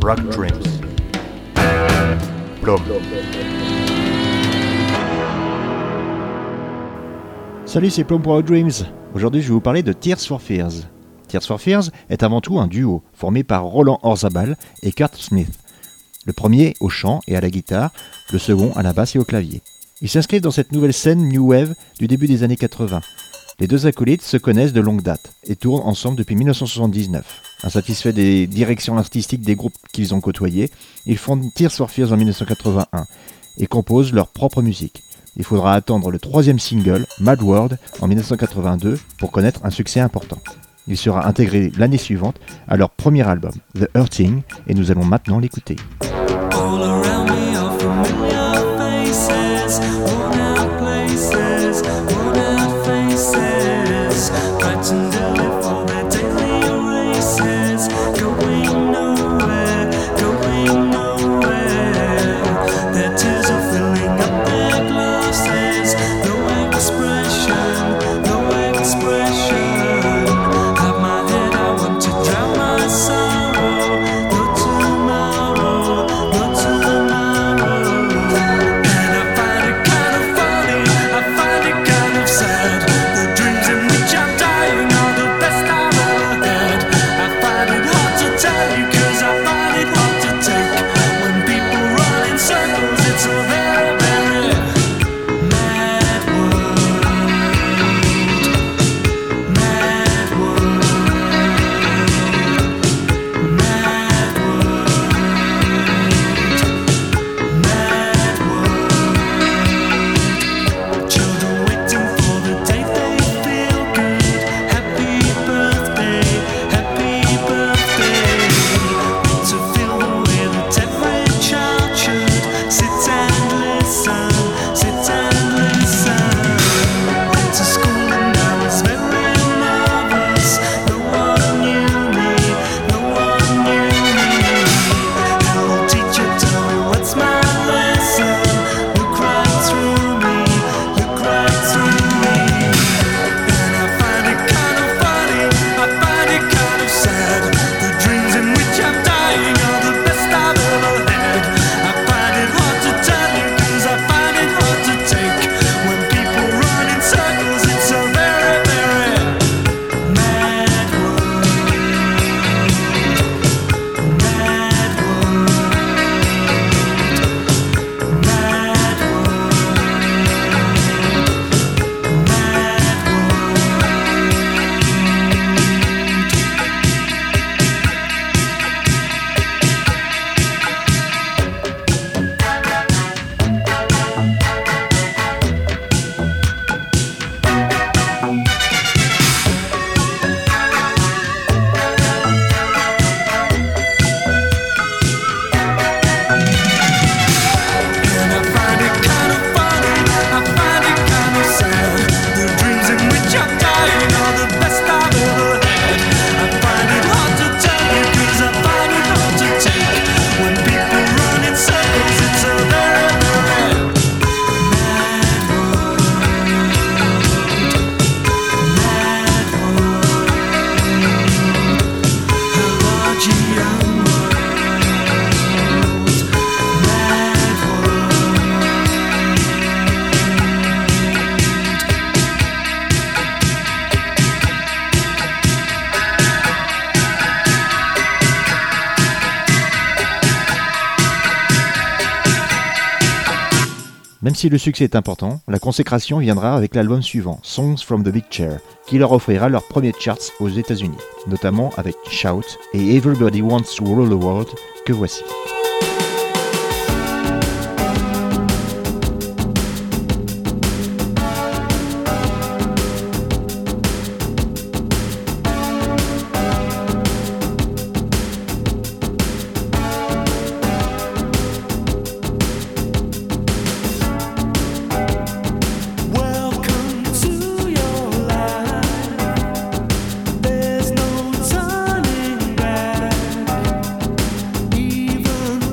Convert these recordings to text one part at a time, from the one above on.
Rock Dreams. Plum. Salut, c'est Plum pour Rock Dreams. Aujourd'hui, je vais vous parler de Tears for Fears. Tears for Fears est avant tout un duo formé par Roland Orzabal et Kurt Smith. Le premier au chant et à la guitare, le second à la basse et au clavier. Ils s'inscrivent dans cette nouvelle scène New Wave du début des années 80. Les deux acolytes se connaissent de longue date et tournent ensemble depuis 1979. Insatisfaits des directions artistiques des groupes qu'ils ont côtoyés, ils fondent Tears for Fears en 1981 et composent leur propre musique. Il faudra attendre le troisième single, Mad World, en 1982 pour connaître un succès important. Il sera intégré l'année suivante à leur premier album, The Hurting, et nous allons maintenant l'écouter. Même si le succès est important, la consécration viendra avec l'album suivant, Songs from the Big Chair, qui leur offrira leur premier charts aux États-Unis, notamment avec Shout et Everybody Wants to Rule the World, que voici. There's no turning back.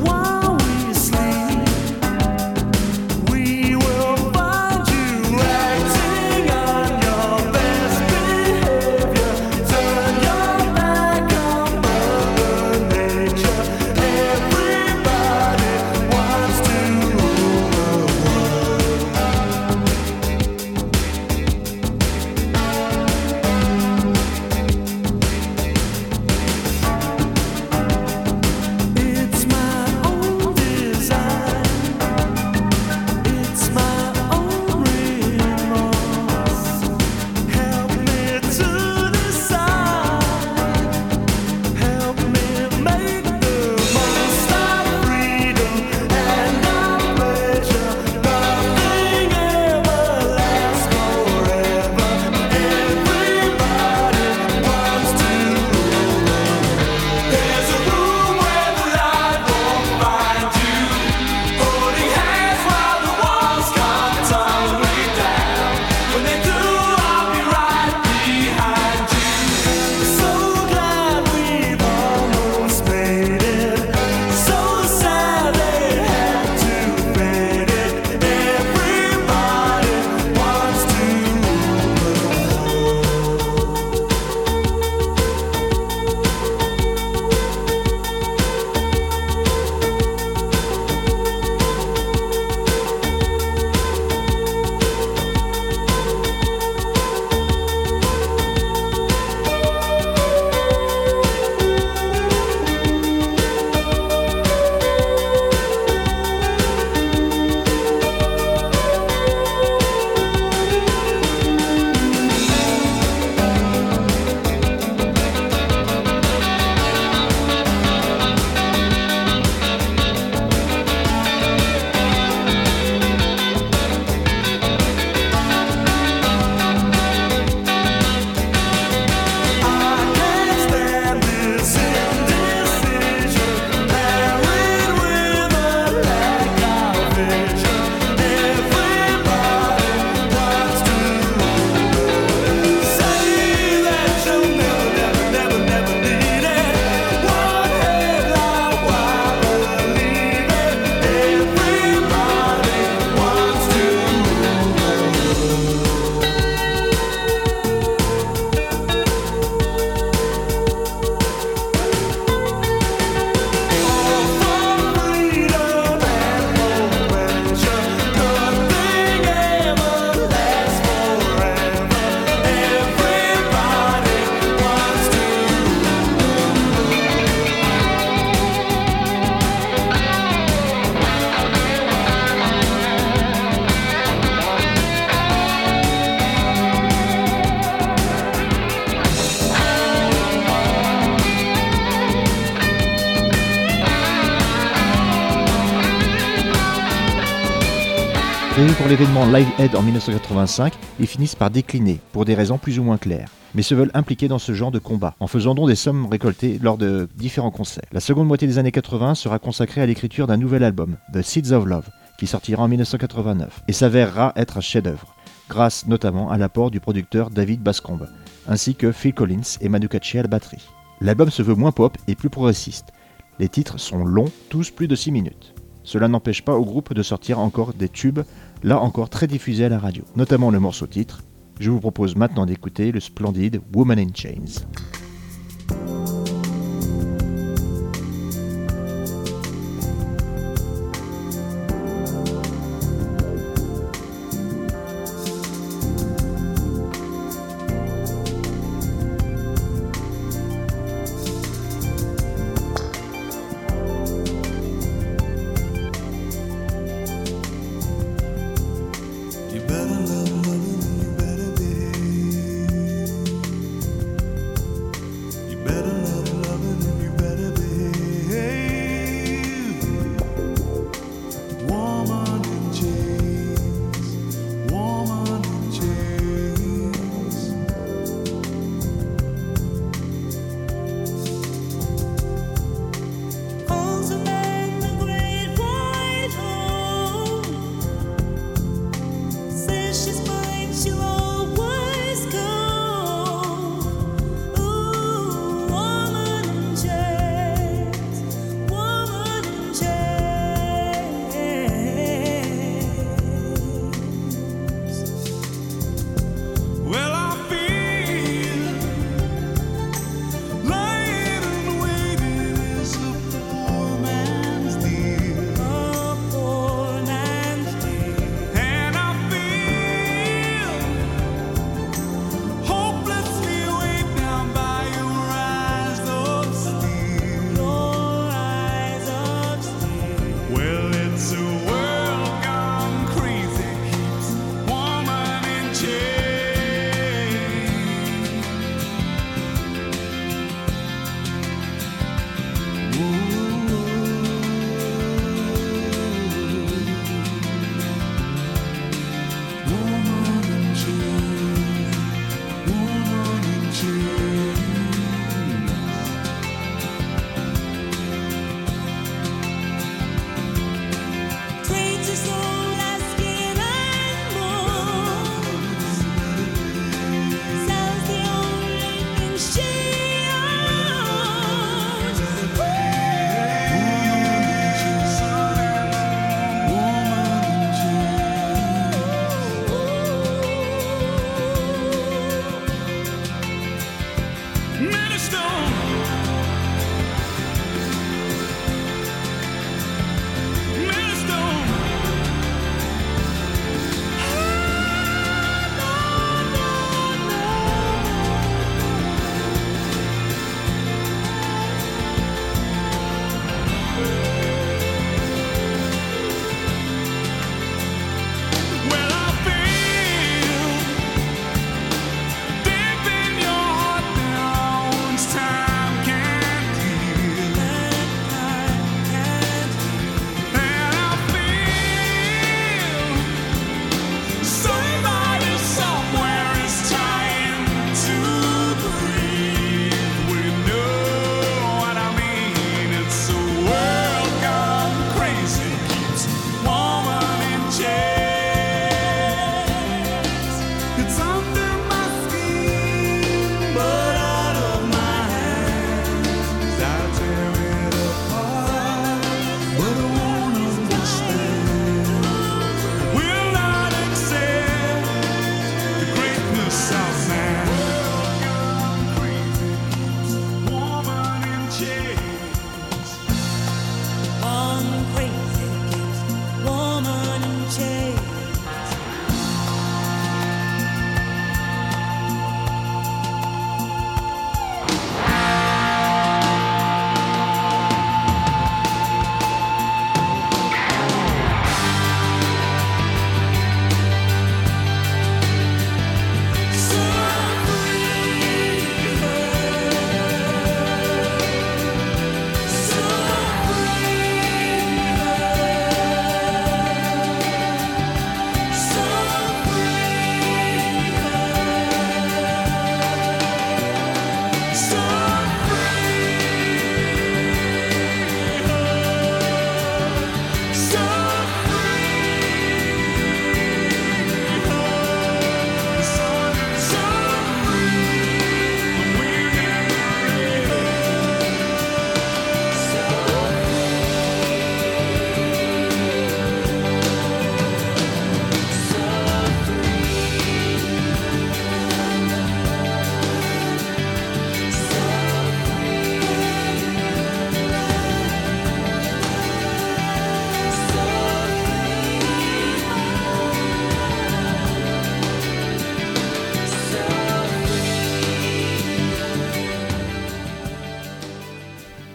Prévus pour l'événement Live Aid en 1985, ils finissent par décliner, pour des raisons plus ou moins claires, mais se veulent impliquer dans ce genre de combat, en faisant don des sommes récoltées lors de différents concerts. La seconde moitié des années 80 sera consacrée à l'écriture d'un nouvel album, The Seeds of Love, qui sortira en 1989, et s'avérera être un chef-d'œuvre, grâce notamment à l'apport du producteur David Bascombe, ainsi que Phil Collins et Manu Katché à la batterie. L'album se veut moins pop et plus progressiste. Les titres sont longs, tous plus de 6 minutes. Cela n'empêche pas au groupe de sortir encore des tubes, là encore très diffusés à la radio, notamment le morceau titre. Je vous propose maintenant d'écouter le splendide Woman in Chains.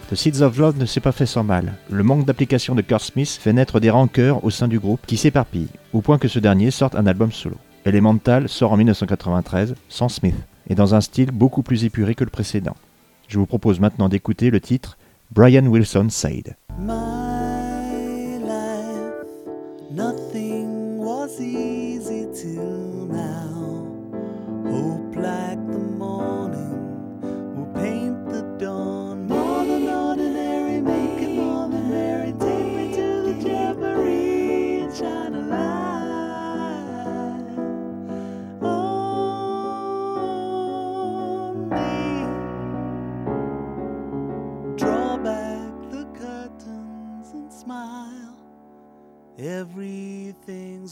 The Seeds of Love ne s'est pas fait sans mal. Le manque d'application de Kurt Smith fait naître des rancœurs au sein du groupe qui s'éparpillent, au point que ce dernier sorte un album solo. Elemental sort en 1993 sans Smith, et dans un style beaucoup plus épuré que le précédent. Je vous propose maintenant d'écouter le titre Brian Wilson Said. My life, nothing was easy till now. Hope like the morning will paint the dawn. More than ordinary, make it more than merry. Take me to the Jamboree and shine a light on me. Draw back the curtains and smile. Everything's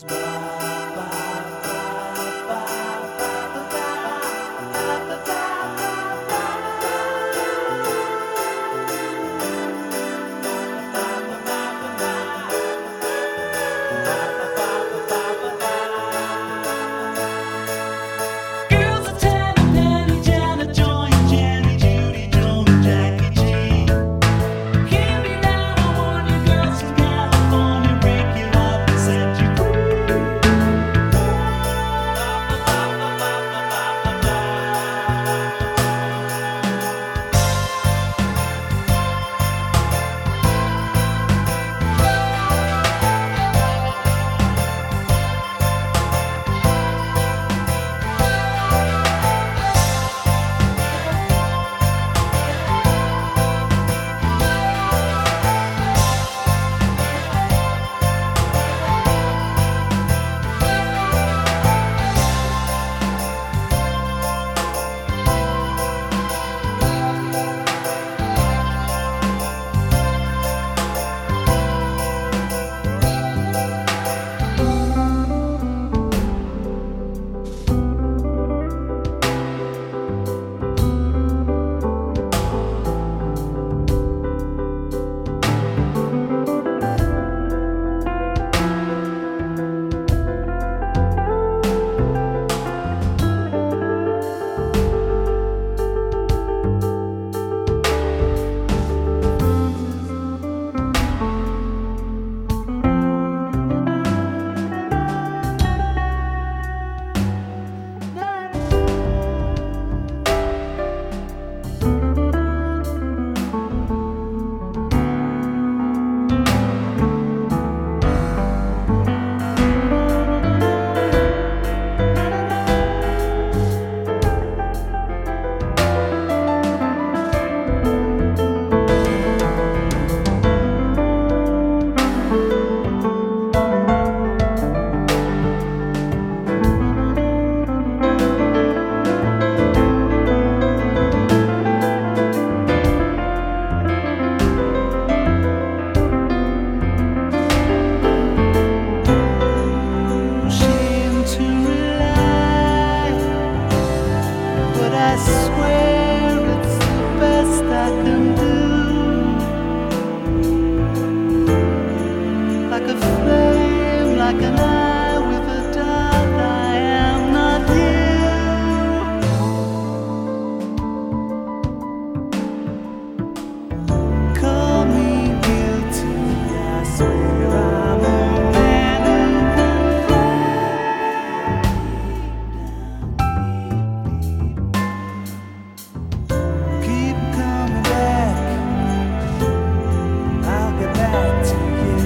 Girls are Tanner, Nanny, Janet, Joy, Jenny, Judy, Joan, and Jackie G. Hear me now, I want you girls from California, break you up and set you free. Shame to rely, but I swear it's the best I can do. Like a flame, like an eye with a dot, I am not you. Call me guilty, I swear I'm a man who can fly. Keep coming back, I'll get back to you.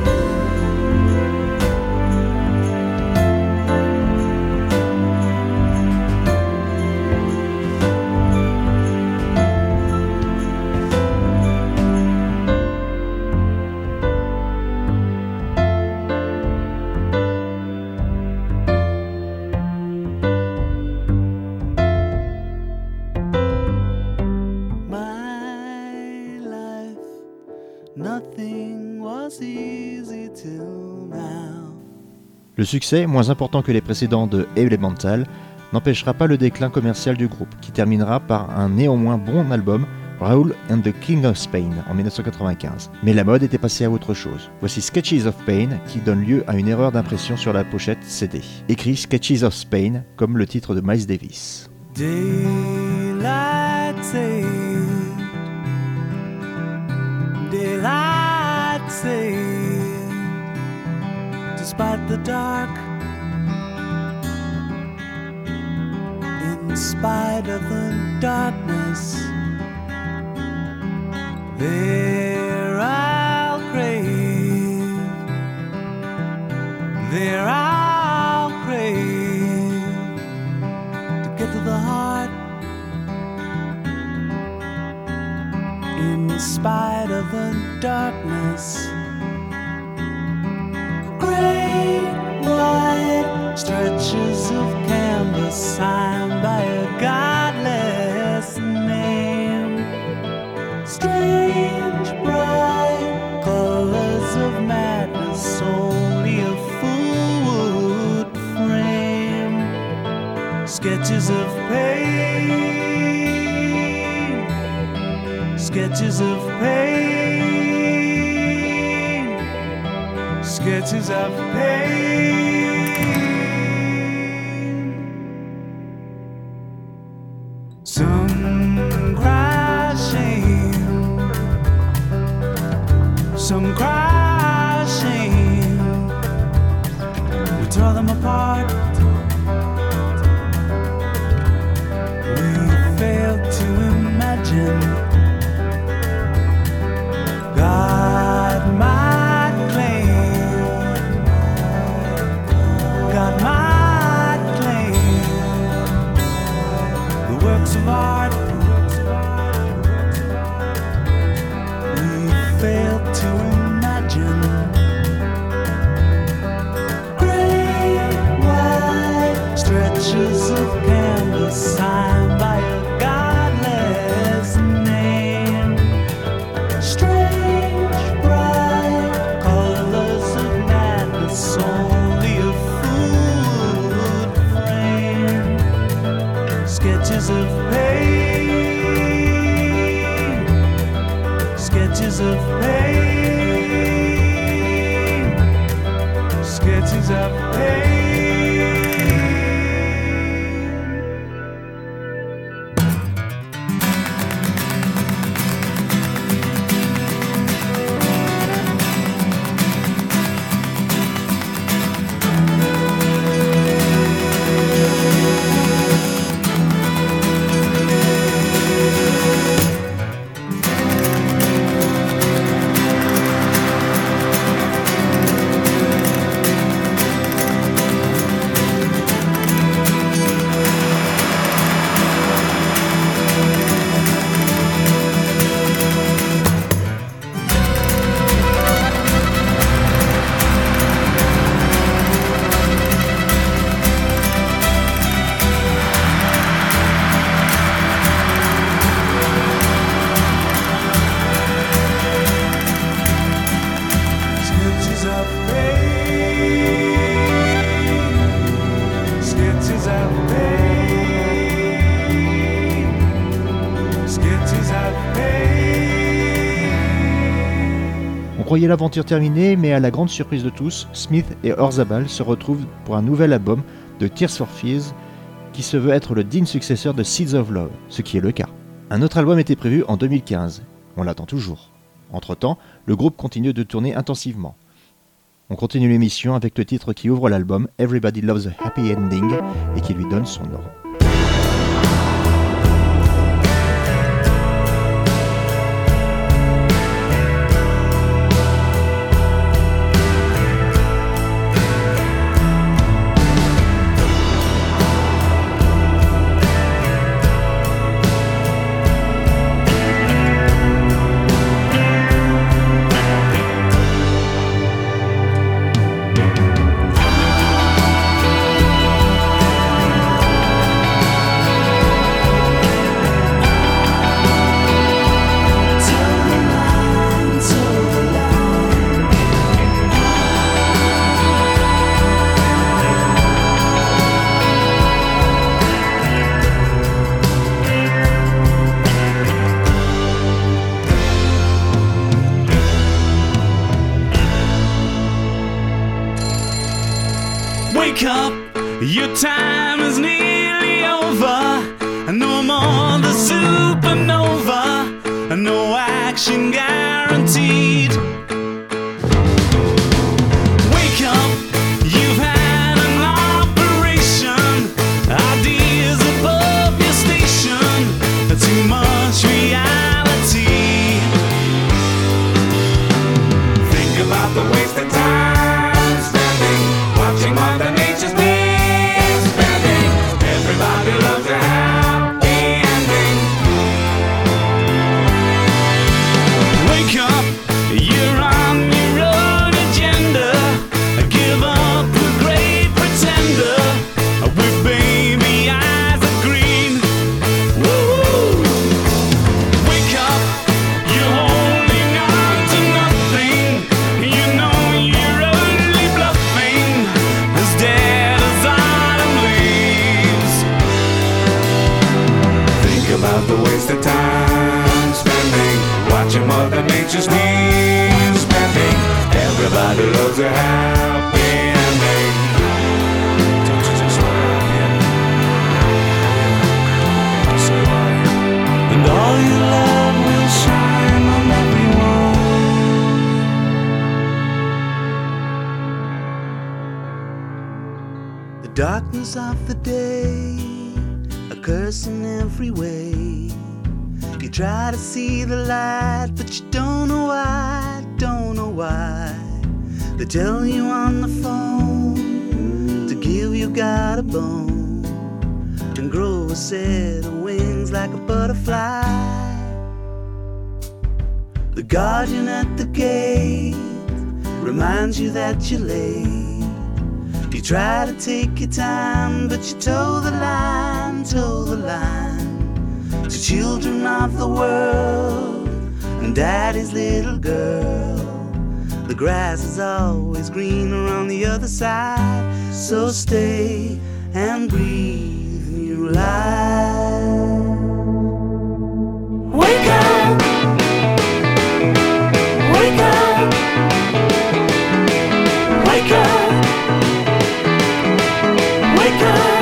My life, nothing was easy till now. Le succès, moins important que les précédents de Elemental, n'empêchera pas le déclin commercial du groupe, qui terminera par un néanmoins bon album, Raoul and the King of Spain, en 1995. Mais la mode était passée à autre chose. Voici Sketches of Pain, qui donne lieu à une erreur d'impression sur la pochette CD. Écrit Sketches of Spain, comme le titre de Miles Davis. Daylight saved the dark. In spite of the darkness, there I'll crave, there I'll crave to get to the heart. In spite of the darkness, great wide stretches of canvas signed by a godless name. Strange bright colors of madness, only a fool would frame. Sketches of pain, sketches of pain, sketches of pain. Some cry shame, some cry shame. We tore them apart. We failed to imagine God might claim, God might claim the works of art. We failed to imagine great wide stretches of canvas signed by a godless name. Strange bright colors of madness, only a fool would frame. Sketches of pain, sketches of pain, sketches of pain. Sketches of pain, sketches of pain, sketches of pain. On croyait l'aventure terminée, mais à la grande surprise de tous, Smith et Orzabal se retrouvent pour un nouvel album de Tears for Fears qui se veut être le digne successeur de Seeds of Love, ce qui est le cas. Un autre album était prévu en 2015, on l'attend toujours. Entre-temps, le groupe continue de tourner intensivement. On continue l'émission avec le titre qui ouvre l'album Everybody Loves a Happy Ending et qui lui donne son nom. Wake up, your time is nearly over. No more the supernova, no action guaranteed. Wake up, you too much reality. Think about the waste of time spending watching Mother Nature's being spending. Everybody loves a happy ending. Wake up, you're on your own agenda. Give up the great pretender with baby eyes of green. Woo! Wake up, you're holding on to nothing. You know you're only bluffing, as dead as autumn leaves. Think about the waste of time spending watching Mother Nature's leaves bending. Everybody loves a happy ending. Don't you just want to hear? So and all your love will shine on everyone. The darkness of the day, a curse in every way. You try to see the light, but you don't know why, don't know why. They tell you on the phone to give you God a bone and grow a set of wings like a butterfly. The guardian at the gate reminds you that you're late. You try to take your time, but you toe the line, toe the line. To children of the world and daddy's little girl, the grass is always greener on the other side. So stay and breathe new life. Wake up, wake up, wake up, wake up.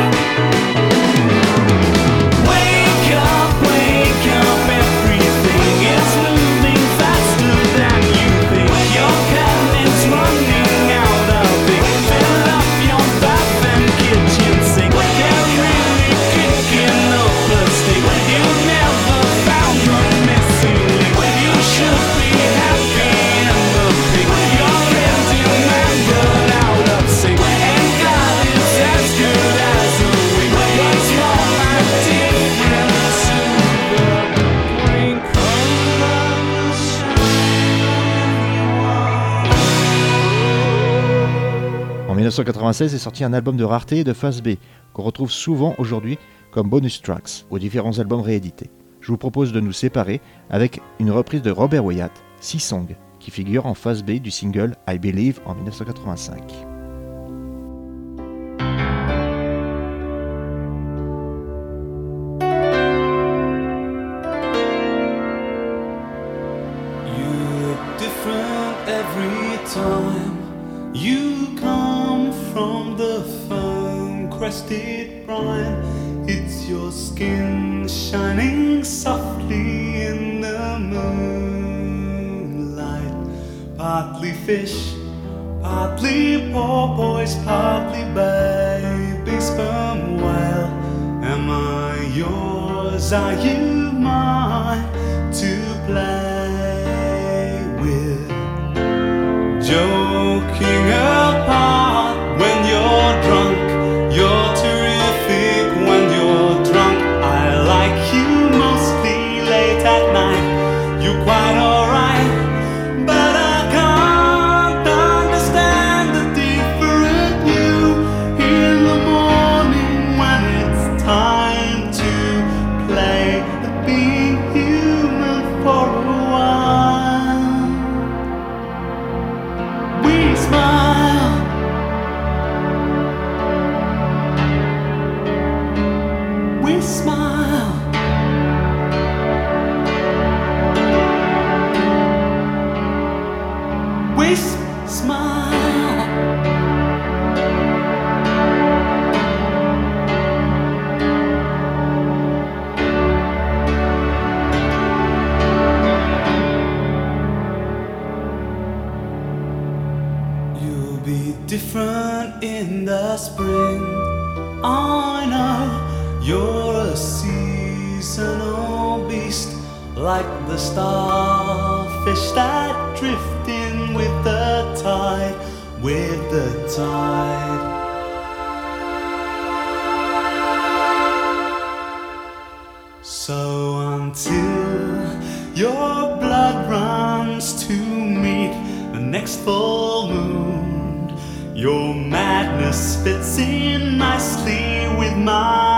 En 1996 est sorti un album de rareté de Phase B, qu'on retrouve souvent aujourd'hui comme bonus tracks aux différents albums réédités. Je vous propose de nous séparer avec une reprise de Robert Wyatt, Sea Song, qui figure en Phase B du single I Believe en 1985. You come from the foam-crested brine. It's your skin shining softly in the moonlight. Partly fish, partly porpoise, partly baby sperm whale. Am I yours? Are you mine to play with? Joking apart when you're drunk, you're terrific when you're drunk. I like you mostly late at night, you're quite alright, but I can't understand the different you in the morning when it's time to play at being human for a while. We smile, we smile, we smile. You'll be different in the spring. I know you're a seasonal beast, like the starfish that drift in with the tide, with the tide. So until your blood runs to meet the next full moon, your madness fits in nicely with mine.